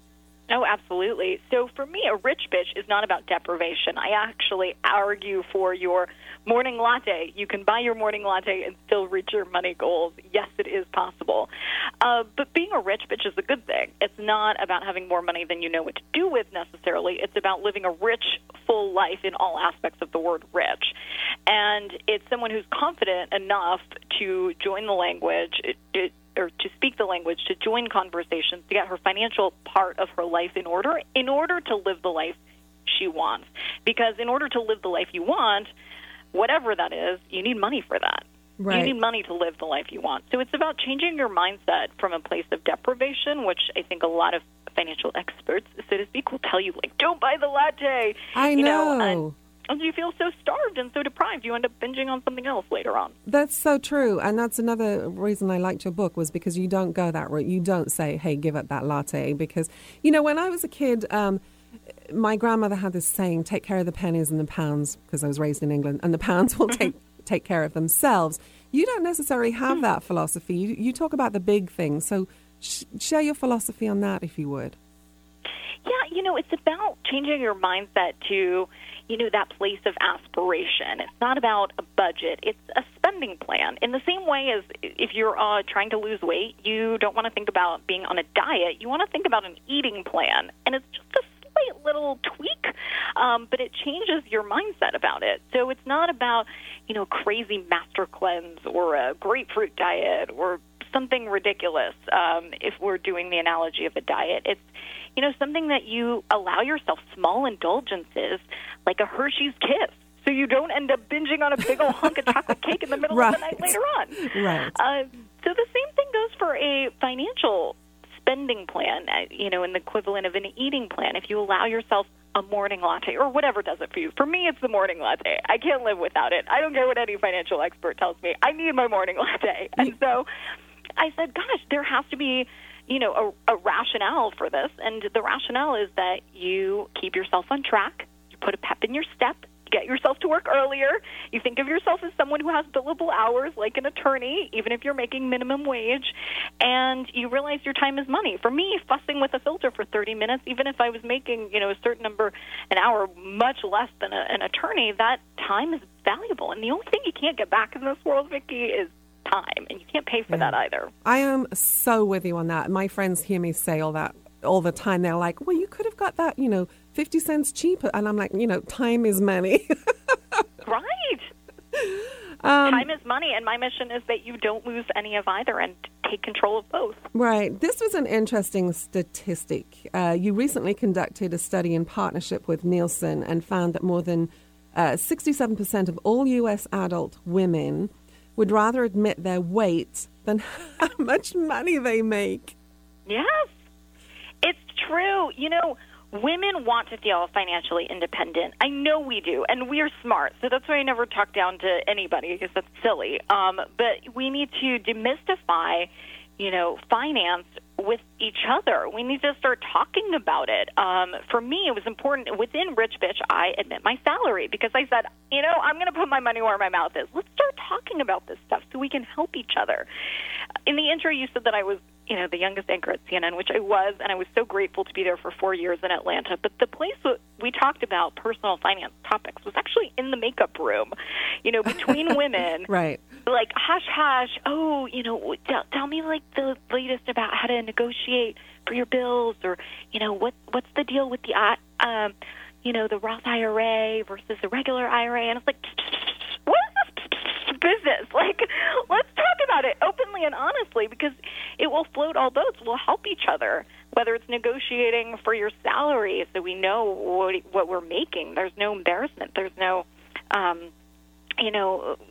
Oh, absolutely. So for me, a rich bitch is not about deprivation. I actually argue for your morning latte. You can buy your morning latte and still reach your money goals. Yes, it is possible. Uh, but being a rich bitch is a good thing. It's not about having more money than you know what to do with necessarily. It's about living a rich, full life in all aspects of the word rich. And it's someone who's confident enough to join the language, it, it, or to speak the language, to join conversations, to get her financial part of her life in order, in order to live the life she wants. Because in order to live the life you want, whatever that is, you need money for that. Right. You need money to live the life you want. So it's about changing your mindset from a place of deprivation, which I think a lot of financial experts, so to speak, will tell you, like, don't buy the latte. I you know. know and, and you feel so starved and so deprived, you end up binging on something else later on. That's so true. And that's another reason I liked your book, was because you don't go that route. You don't say, hey, give up that latte. Because, you know, when I was a kid, um, my grandmother had this saying, take care of the pennies and the pounds, because I was raised in England, and the pounds will take take care of themselves. You don't necessarily have that philosophy. You, you talk about the big things. So sh- share your philosophy on that, if you would. Yeah, you know, it's about changing your mindset to, you know, that place of aspiration. It's not about a budget. It's a spending plan. In the same way as if you're uh, trying to lose weight, you don't want to think about being on a diet. You want to think about an eating plan. And it's just a slight little tweak, um, but it changes your mindset about it. So it's not about, you know, crazy master cleanse or a grapefruit diet or something ridiculous, um, if we're doing the analogy of a diet. It's, you know, something that you allow yourself small indulgences, like a Hershey's Kiss, so you don't end up binging on a big old hunk of chocolate cake in the middle right. of the night later on. Right. Uh, so the same thing goes for a financial spending plan, uh, you know, in the equivalent of an eating plan. If you allow yourself a morning latte or whatever does it for you. For me, it's the morning latte. I can't live without it. I don't care what any financial expert tells me. I need my morning latte. And so I said, gosh, there has to be, you know, a, a rationale for this. And the rationale is that you keep yourself on track, you put a pep in your step, you get yourself to work earlier, you think of yourself as someone who has billable hours like an attorney, even if you're making minimum wage, and you realize your time is money. For me, fussing with a filter for thirty minutes, even if I was making, you know, a certain number an hour, much less than a, an attorney, that time is valuable. And the only thing you can't get back in this world, Vicki, is time, and you can't pay for yeah. that either. I am so with you on that. My friends hear me say all that all the time. They're like, well, you could have got that, you know, fifty cents cheaper. And I'm like, you know, time is money. Right. Um, time is money, and my mission is that you don't lose any of either and take control of both. Right. This was an interesting statistic. Uh, you recently conducted a study in partnership with Nielsen and found that more than uh, sixty-seven percent of all U S adult women would rather admit their weight than how much money they make. Yes, it's true. You know, women want to feel financially independent. I know we do, and we're smart, so that's why I never talk down to anybody, because that's silly. Um, but we need to demystify, you know, finance with each other. We need to start talking about it. Um, for me, it was important. Within Rich Bitch, I admit my salary, because I said, you know, I'm going to put my money where my mouth is. Let's start talking about this stuff so we can help each other. In the intro, you said that I was, you know, the youngest anchor at C N N, which I was, and I was so grateful to be there for four years in Atlanta. But the place that we talked about personal finance topics was actually in the makeup room, you know, between women. Right. Like, hush, hush, oh, you know, tell, tell me, like, the latest about how to negotiate for your bills, or, you know, what what's the deal with the, uh, um, you know, the Roth I R A versus the regular I R A. And it's like, what is this business? Like, let's talk about it openly and honestly, because it will float all boats. We'll help each other, whether it's negotiating for your salary so we know what, what we're making. There's no embarrassment. There's no, um, you know,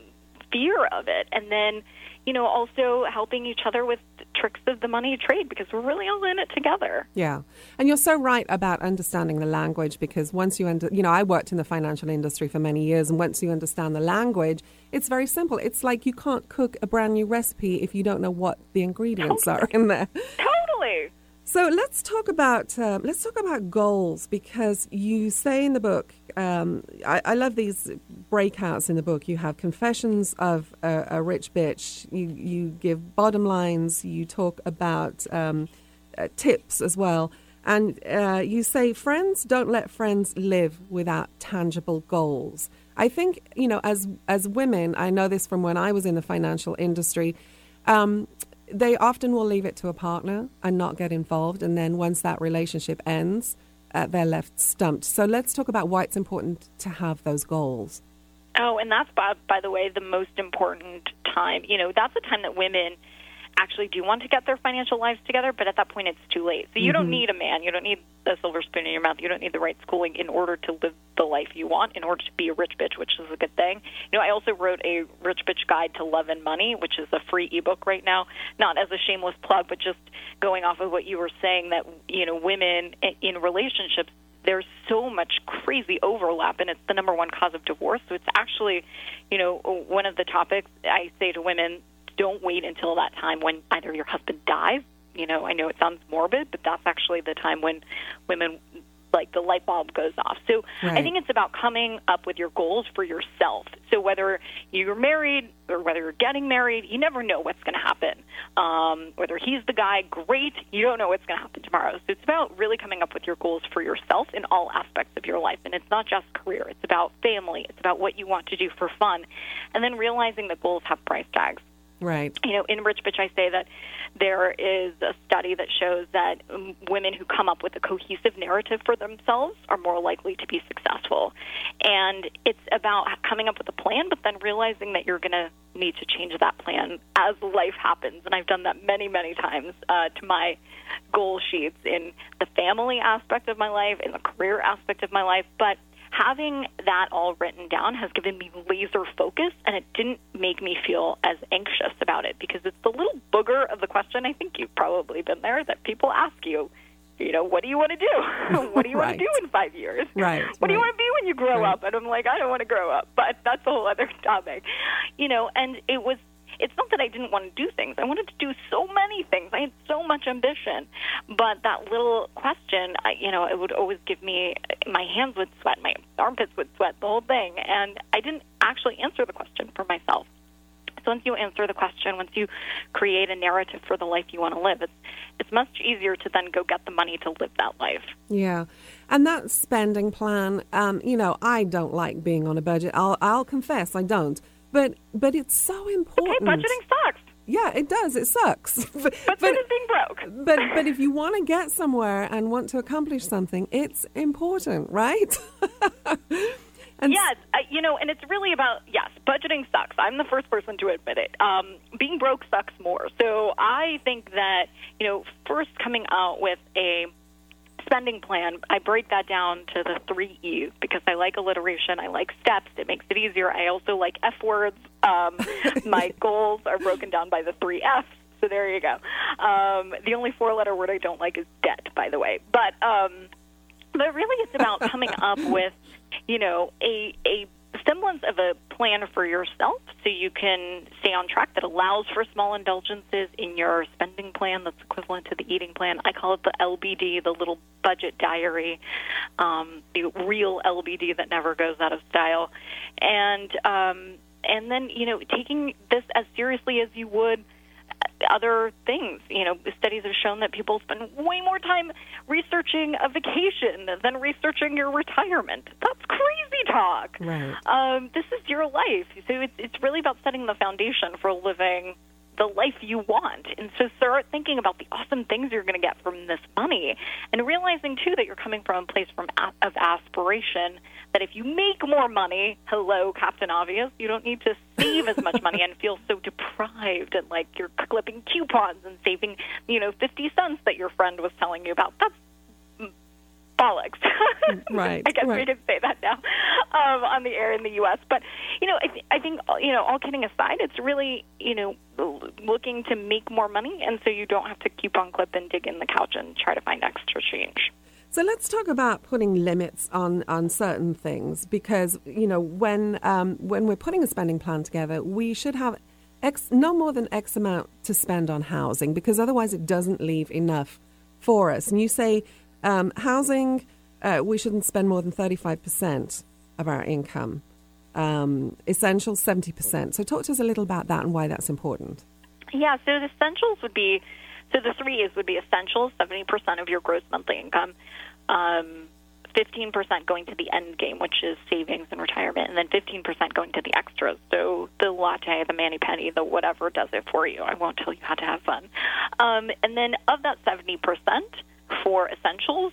fear of it. And then, you know, also helping each other with tricks of the money trade, because we're really all in it together. Yeah. And you're so right about understanding the language, because once you, under, you know, I worked in the financial industry for many years, and once you understand the language, it's very simple. It's like you can't cook a brand new recipe if you don't know what the ingredients totally. are in there. Totally. So let's talk about uh, let's talk about goals, because you say in the book, um, I, I love these breakouts in the book. You have Confessions of a, a Rich Bitch. You you give bottom lines. You talk about um, uh, tips as well, and uh, you say friends don't let friends live without tangible goals. I think, you know, as as women, I know this from when I was in the financial industry. Um, They often will leave it to a partner and not get involved. And then once that relationship ends, uh, they're left stumped. So let's talk about why it's important to have those goals. Oh, and that's, by, by the way, the most important time. You know, that's the time that women actually do want to get their financial lives together, but at that point it's too late. So you mm-hmm. don't need a man. You don't need a silver spoon in your mouth. You don't need the right schooling in order to live the life you want, in order to be a rich bitch, which is a good thing. You know, I also wrote a Rich Bitch Guide to Love and Money, which is a free ebook right now, not as a shameless plug, but just going off of what you were saying, that, you know, women in relationships, there's so much crazy overlap, and it's the number one cause of divorce. So it's actually, you know, one of the topics I say to women, don't wait until that time when either your husband dies. You know, I know it sounds morbid, but that's actually the time when women, like, the light bulb goes off. So right. I think it's about coming up with your goals for yourself. So whether you're married or whether you're getting married, you never know what's going to happen. Um, whether he's the guy, great, you don't know what's going to happen tomorrow. So it's about really coming up with your goals for yourself in all aspects of your life. And it's not just career. It's about family. It's about what you want to do for fun. And then realizing that goals have price tags. Right. You know, in Rich Bitch, I say that there is a study that shows that um, women who come up with a cohesive narrative for themselves are more likely to be successful. And it's about coming up with a plan, but then realizing that you're going to need to change that plan as life happens. And I've done that many, many times uh, to my goal sheets in the family aspect of my life, in the career aspect of my life. But having that all written down has given me laser focus, and it didn't make me feel as anxious about it, because it's the little booger of the question, I think you've probably been there, that people ask you, you know, what do you want to do? What do you right. want to do in five years? Right. What right. do you want to be when you grow right. up? And I'm like, I don't want to grow up, but that's a whole other topic. You know, and it was, it's not that I didn't want to do things. I wanted to do so many things. I had so much ambition. But that little question, I, you know, it would always give me, my hands would sweat, my armpits would sweat, the whole thing. And I didn't actually answer the question for myself. So once you answer the question, once you create a narrative for the life you want to live, it's, it's much easier to then go get the money to live that life. Yeah. And that spending plan, um, you know, I don't like being on a budget. I'll, I'll confess I don't. But but it's so important. Okay, budgeting sucks. Yeah, it does. It sucks. but but so does being broke. But but if you want to get somewhere and want to accomplish something, it's important, right? And yes, uh, you know, and it's really about, yes, budgeting sucks. I'm the first person to admit it. Um, being broke sucks more. So I think that, you know, first coming out with a spending plan, I break that down to the three E's, because I like alliteration, I like steps, it makes it easier. I also like F words. Um, my goals are broken down by the three F's, so there you go. Um, the only four-letter word I don't like is debt, by the way. But um, but really it's about coming up with, you know, a a semblance of a plan for yourself so you can stay on track, that allows for small indulgences in your spending plan that's equivalent to the eating plan. I call it the L B D, the little budget diary, um, the real L B D that never goes out of style. And um, and then, you know, taking this as seriously as you would other things. You know, studies have shown that people spend way more time researching a vacation than researching your retirement. That's crazy talk. Right. Um, this is your life. So it's, it's really about setting the foundation for living the life you want. And so start thinking about the awesome things you're going to get from this money, and realizing, too, that you're coming from a place from of aspiration, that if you make more money, hello, Captain Obvious, you don't need to save as much money and feel so deprived and like you're clipping coupons and saving, you know, fifty cents that your friend was telling you about. That's bollocks. Right. I guess right. we can say that now um, on the air in the U S But, you know, I, th- I think, you know, all kidding aside, it's really, you know, looking to make more money, and so you don't have to coupon clip and dig in the couch and try to find extra change. So let's talk about putting limits on, on certain things, because, you know, when um, when we're putting a spending plan together, we should have X, no more than X amount to spend on housing, because otherwise it doesn't leave enough for us. And you say um, housing, uh, we shouldn't spend more than thirty-five percent of our income. Um, essentials, seventy percent. So talk to us a little about that and why that's important. Yeah, so the essentials would be, so the three is would be essentials, seventy percent of your gross monthly income, um, fifteen percent going to the end game, which is savings and retirement, and then fifteen percent going to the extras. So the latte, the mani-pedi, the whatever does it for you. I won't tell you how to have fun. Um, and then of that seventy percent for essentials,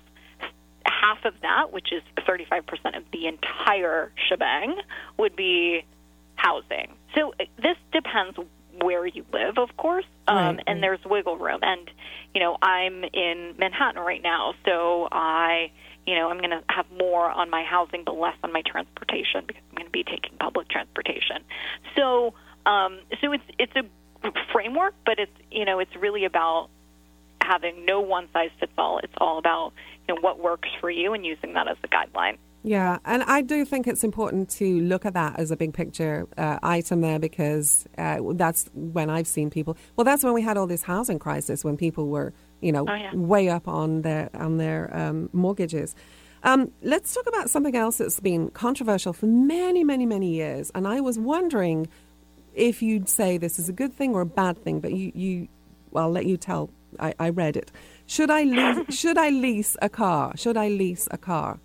half of that, which is thirty-five percent of the entire shebang, would be housing. So this depends where you live, of course, um, right, and right. there's wiggle room. And, you know, I'm in Manhattan right now, so I, you know, I'm going to have more on my housing but less on my transportation because I'm going to be taking public transportation. So, um, so it's it's a framework, but it's, you know, it's really about having no one size fits all. It's all about, you know, what works for you and using that as a guideline. Yeah, and I do think it's important to look at that as a big picture uh, item there, because uh, that's when I've seen people. Well, that's when we had all this housing crisis, when people were, you know, oh, yeah. way up on their on their um, mortgages. Um, let's talk about something else that's been controversial for many, many, many years, and I was wondering if you'd say this is a good thing or a bad thing. But you, you well, I'll let you tell. I, I read it. Should I lease, should I lease a car? Should I lease a car?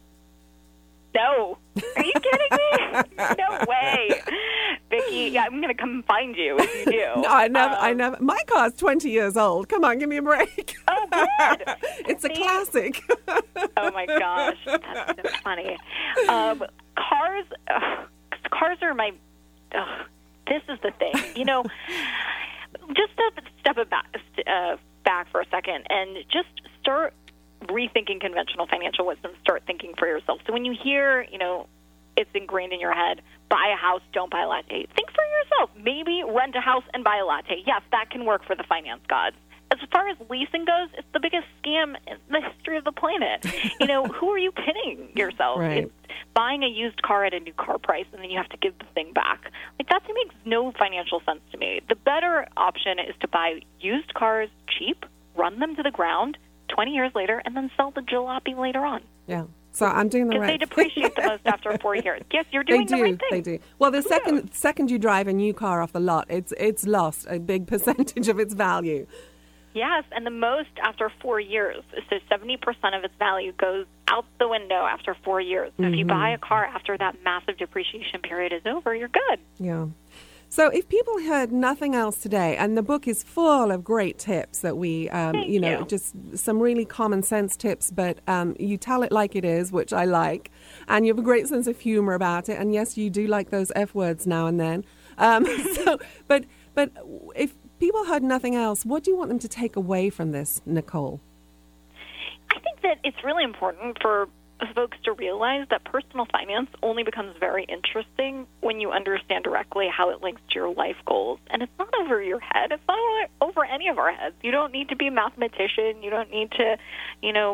No. Are you kidding me? No way. Vicki, yeah, I'm going to come find you if you do. No, I never, um, I never. My car's twenty years old. Come on, give me a break. Oh, good. It's a See? classic. Oh, my gosh. That's so funny. Um, cars, ugh, cars are my, ugh, this is the thing. You know, just step, step it back, uh, back for a second and just start rethinking conventional financial wisdom. Start thinking for yourself. So when you hear, you know, it's ingrained in your head, buy a house, don't buy a latte. Think for yourself. Maybe rent a house and buy a latte. Yes, that can work for the finance gods. As far as leasing goes, it's the biggest scam in the history of the planet. You know, who are you kidding yourself? Right. It's buying a used car at a new car price, and then you have to give the thing back. Like, that makes no financial sense to me. The better option is to buy used cars cheap, run them to the ground, twenty years later, and then sell the jalopy later on. Yeah. So I'm doing the Because right they depreciate the most after four years. Yes, you're doing They do. the right thing. They do. Well, the second second you drive a new car off the lot, it's it's lost a big percentage of its value. Yes, and the most after four years. So seventy percent of its value goes out the window after four years. So Mm-hmm. if you buy a car after that massive depreciation period is over, you're good. Yeah. So if people heard nothing else today, and the book is full of great tips that we, um, Thank you know, you. just some really common sense tips, but um, you tell it like it is, which I like, and you have a great sense of humor about it. And yes, you do like those F words now and then. Um, so, but but if people heard nothing else, what do you want them to take away from this, Nicole? I think that it's really important for folks to realize that personal finance only becomes very interesting when you understand directly how it links to your life goals. And it's not over your head. It's not over any of our heads. You don't need to be a mathematician. You don't need to, you know,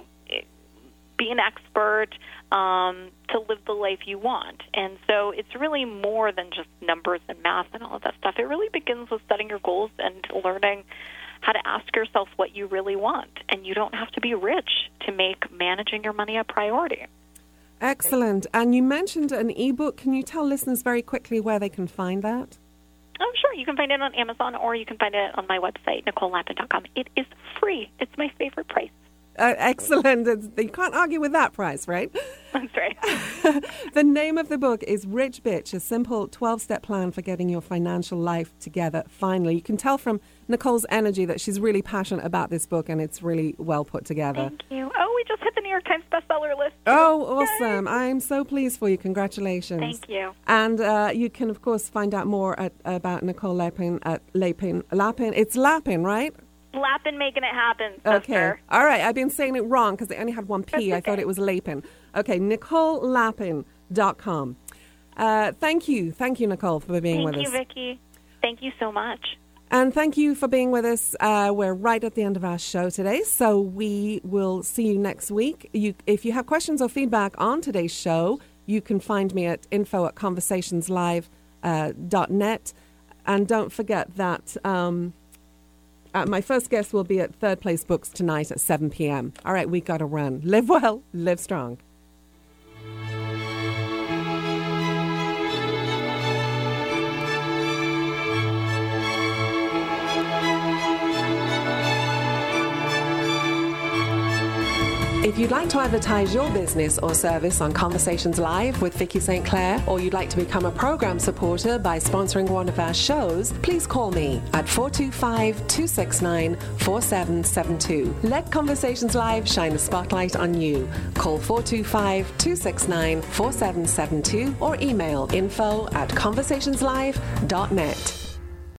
be an expert um, to live the life you want. And so it's really more than just numbers and math and all of that stuff. It really begins with setting your goals and learning how to ask yourself what you really want. And you don't have to be rich to make managing your money a priority. Excellent. And you mentioned an ebook. Can you tell listeners very quickly where they can find that? Oh, sure. You can find it on Amazon, or you can find it on my website, nicole lapin dot com. It is free. It's my favorite price. Uh, excellent. It's, you can't argue with that price, right? That's right. The name of the book is Rich Bitch, a simple twelve-step plan for getting your financial life together finally. You can tell from Nicole's energy that she's really passionate about this book, and it's really well put together. Thank you. Oh, we just hit the New York Times bestseller list. Oh, awesome. I'm so pleased for you. Congratulations. Thank you. And uh, you can, of course, find out more at, about Nicole Lapin at Lapin. Lapin. It's Lapin, right? Lappin making it happen, Okay. sister. All right. I've been saying it wrong because they only had one P. That's I thought okay. it was Lapin. Okay. Nicole Lappin dot com. Uh, thank you. Thank you, Nicole, for being Thank with you, us. Vicki. Thank you so much. And thank you for being with us. Uh, we're right at the end of our show today, so we will see you next week. You, if you have questions or feedback on today's show, you can find me at info at conversationslive dot net. And don't forget that um, uh, my first guest will be at Third Place Books tonight at seven p.m. All right, we got to run. Live well, live strong. If you'd like to advertise your business or service on Conversations Live with Vicki Saint Clair, or you'd like to become a program supporter by sponsoring one of our shows, please call me at four two five, two six nine, four seven seven two. Let Conversations Live shine a spotlight on you. Call four two five, two six nine, four seven seven two or email info at conversationslive dot net.